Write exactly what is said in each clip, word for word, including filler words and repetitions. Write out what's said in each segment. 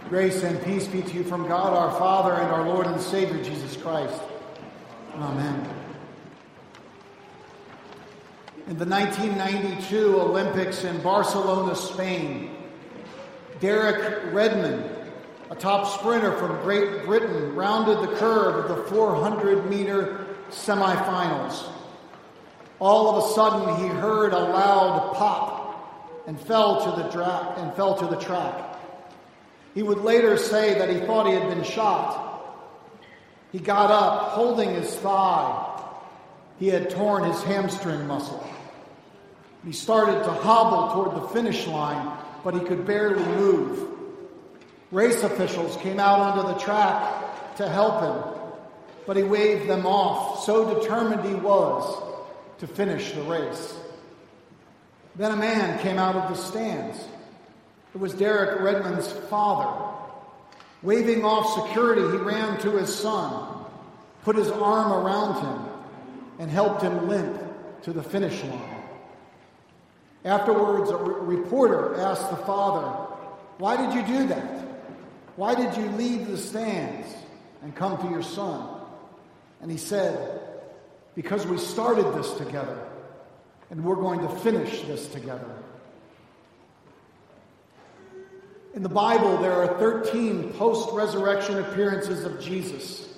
Grace and peace be to you from God our Father and our Lord and Savior Jesus Christ. Amen. In the nineteen ninety-two Olympics in Barcelona, Spain, Derek Redmond, a top sprinter from Great Britain, rounded the curve of the four hundred meter semifinals. All of a sudden, he heard a loud pop and fell to the dra- and fell to the track. He would later say that he thought he had been shot. He got up, holding his thigh. He had torn his hamstring muscle. He started to hobble toward the finish line, but he could barely move. Race officials came out onto the track to help him, but he waved them off, so determined he was to finish the race. Then a man came out of the stands. It was Derek Redmond's father. Waving off security, he ran to his son, put his arm around him, and helped him limp to the finish line. Afterwards, a re- reporter asked the father, "Why did you do that? Why did you leave the stands and come to your son?" And he said, "Because we started this together, and we're going to finish this together." In the Bible, there are thirteen post-resurrection appearances of Jesus.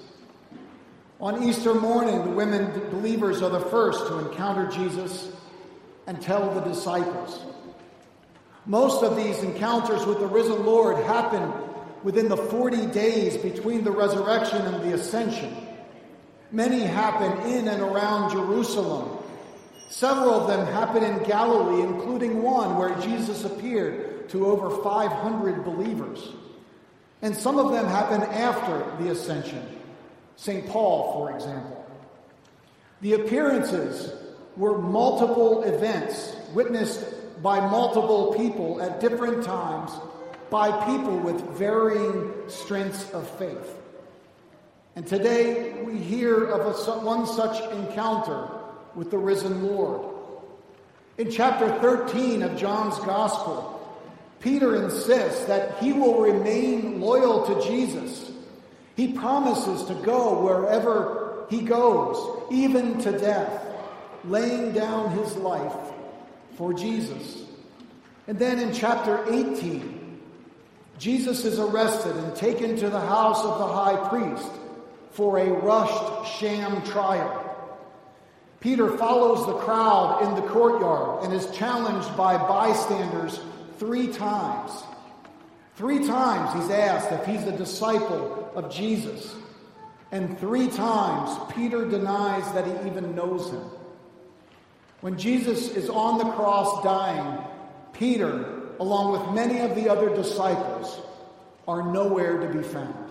On Easter morning, the women believers are the first to encounter Jesus and tell the disciples. Most of these encounters with the risen Lord happen within the forty days between the resurrection and the ascension. Many happen in and around Jerusalem. Several of them happen in Galilee, including one where Jesus appeared to over five hundred believers. And some of them happen after the ascension. Saint Paul, for example. The appearances were multiple events witnessed by multiple people at different times by people with varying strengths of faith. And today we hear of a, one such encounter with the risen Lord. In chapter thirteen of John's Gospel, Peter insists that he will remain loyal to Jesus. He promises to go wherever he goes, even to death, laying down his life for Jesus. And then in chapter eighteen, Jesus is arrested and taken to the house of the high priest for a rushed sham trial. Peter follows the crowd in the courtyard and is challenged by bystanders three times. Three times he's asked if he's a disciple of Jesus. And three times Peter denies that he even knows him. When Jesus is on the cross dying, Peter, along with many of the other disciples, are nowhere to be found.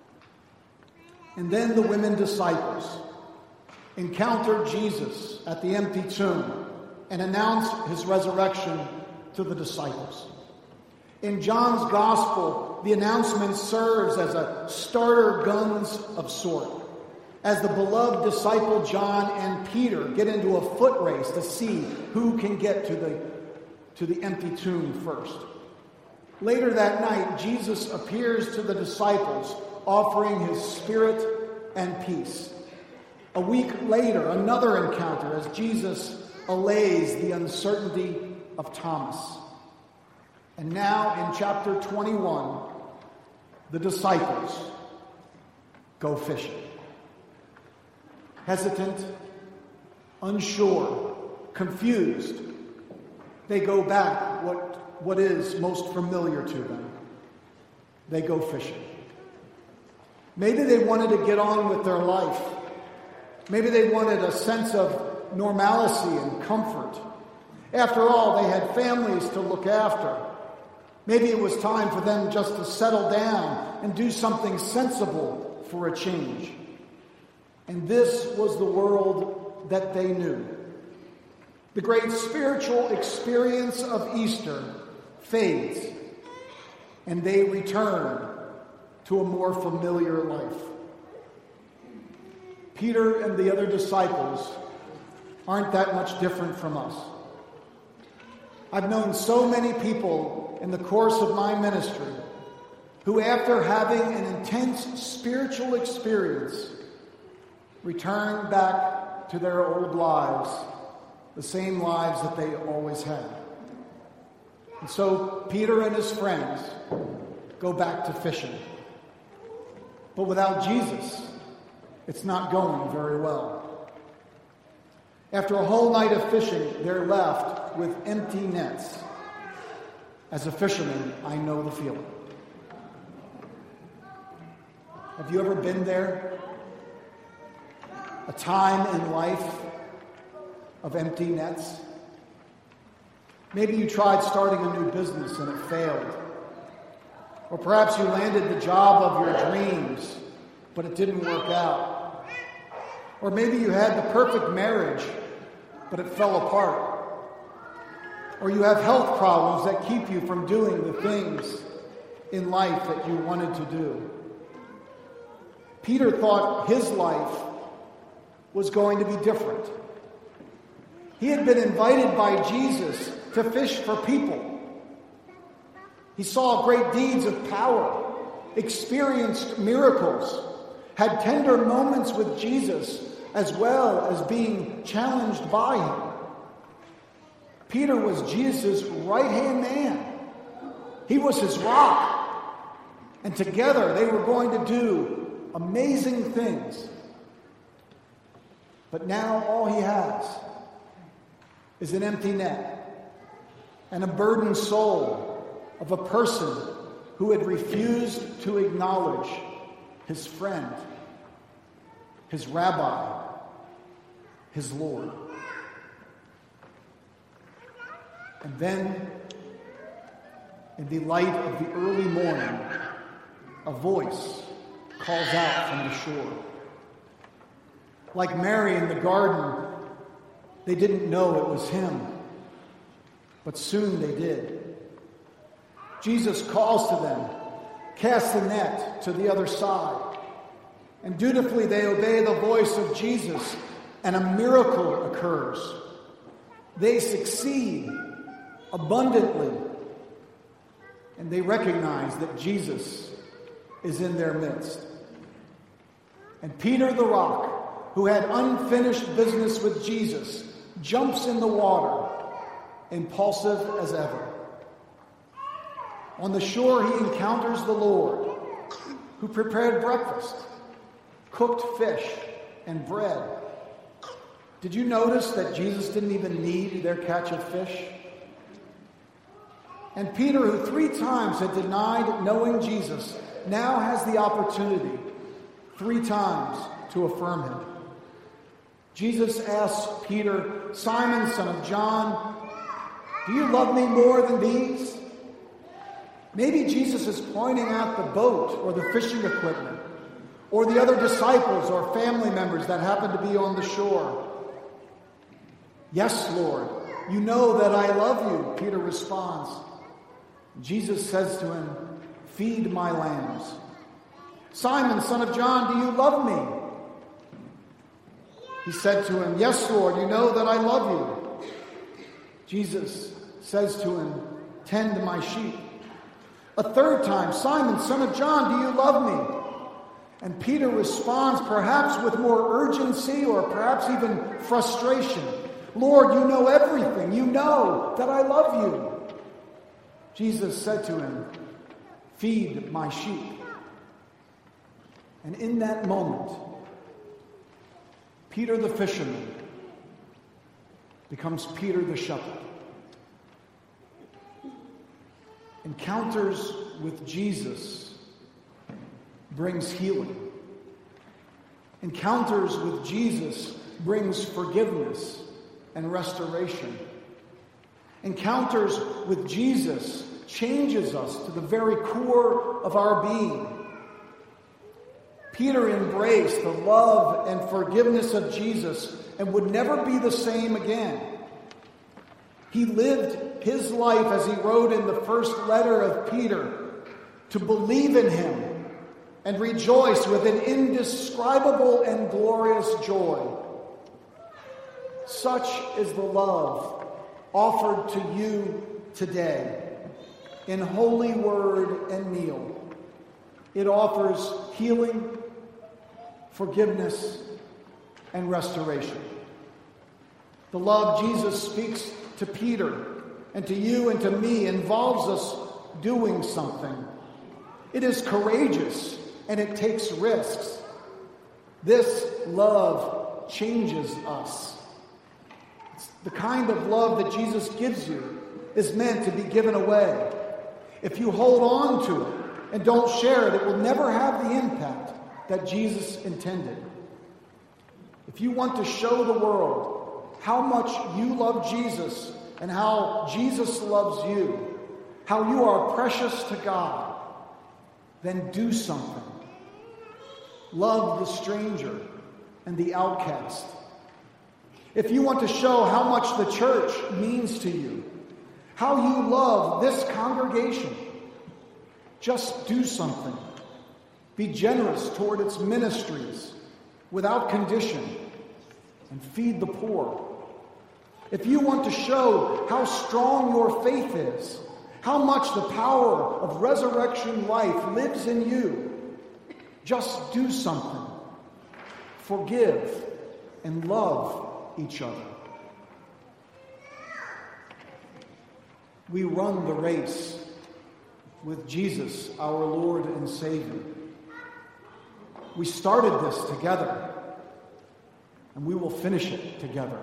And then the women disciples encounter Jesus at the empty tomb and announce his resurrection to the disciples. In John's Gospel, the announcement serves as a starter guns of sort, as the beloved disciple John and Peter get into a foot race to see who can get to the, to the empty tomb first. Later that night, Jesus appears to the disciples, offering his spirit and peace. A week later, another encounter as Jesus allays the uncertainty of Thomas. And now in chapter twenty-one, the disciples go fishing. Hesitant, unsure, confused, they go back what, what is most familiar to them. They go fishing. Maybe they wanted to get on with their life. Maybe they wanted a sense of normalcy and comfort. After all, they had families to look after. Maybe it was time for them just to settle down and do something sensible for a change. And this was the world that they knew. The great spiritual experience of Easter fades, and they return to a more familiar life. Peter and the other disciples aren't that much different from us. I've known so many people in the course of my ministry who, after having an intense spiritual experience, return back to their old lives, the same lives that they always had. And so Peter and his friends go back to fishing. But without Jesus, it's not going very well. After a whole night of fishing, they're left with empty nets. As a fisherman, I know the feeling. Have you ever been there? A time in life of empty nets? Maybe you tried starting a new business and it failed. Or perhaps you landed the job of your dreams, but it didn't work out. Or maybe you had the perfect marriage, but it fell apart. Or you have health problems that keep you from doing the things in life that you wanted to do. Peter thought his life was going to be different. He had been invited by Jesus to fish for people. He saw great deeds of power, experienced miracles, had tender moments with Jesus, as well as being challenged by him. Peter was Jesus' right-hand man. He was his rock. And together they were going to do amazing things. But now all he has is an empty net and a burdened soul of a person who had refused to acknowledge his friend, his rabbi, his Lord. And then, in the light of the early morning, a voice calls out from the shore. Like Mary in the garden, they didn't know it was him, but soon they did. Jesus calls to them, cast the net to the other side. And dutifully they obey the voice of Jesus, and a miracle occurs. They succeed abundantly, and they recognize that Jesus is in their midst. And Peter the rock, who had unfinished business with Jesus, jumps in the water, impulsive as ever. On the shore, he encounters the Lord, who prepared breakfast, cooked fish, and bread. Did you notice that Jesus didn't even need their catch of fish? And Peter, who three times had denied knowing Jesus, now has the opportunity, three times, to affirm him. Jesus asks Peter, Simon, son of John, do you love me more than these? Maybe Jesus is pointing out the boat or the fishing equipment or the other disciples or family members that happen to be on the shore. Yes, Lord, you know that I love you, Peter responds. Jesus says to him, feed my lambs. Simon, son of John, do you love me? He said to him, yes, Lord, you know that I love you. Jesus says to him, tend my sheep. A third time, Simon, son of John, do you love me? And Peter responds, perhaps with more urgency or perhaps even frustration. Lord, you know everything. You know that I love you. Jesus said to him, feed my sheep. And in that moment, Peter the fisherman becomes Peter the shepherd. Encounters with Jesus brings healing. Encounters with Jesus brings forgiveness and restoration. Encounters with Jesus changes us to the very core of our being. Peter embraced the love and forgiveness of Jesus and would never be the same again. He lived his life, as he wrote in the first letter of Peter, to believe in him and rejoice with an indescribable and glorious joy. Such is the love offered to you today in holy word and meal It offers healing, forgiveness, and restoration. The love Jesus speaks to Peter and to you and to me involves us doing something. It is courageous and it takes risks. This love changes us. It's the kind of love that Jesus gives you is meant to be given away. If you hold on to it and don't share it, it will never have the impact that Jesus intended. If you want to show the world how much you love Jesus and how Jesus loves you, how you are precious to God, then do something. Love the stranger and the outcast. If you want to show how much the church means to you, how you love this congregation, just do something. Be generous toward its ministries without condition and feed the poor. If you want to show how strong your faith is, how much the power of resurrection life lives in you, just do something. Forgive and love each other. We run the race with Jesus, our Lord and Savior. We started this together, and we will finish it together.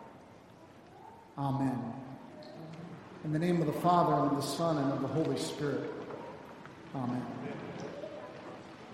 Amen. In the name of the Father, and of the Son, and of the Holy Spirit. Amen.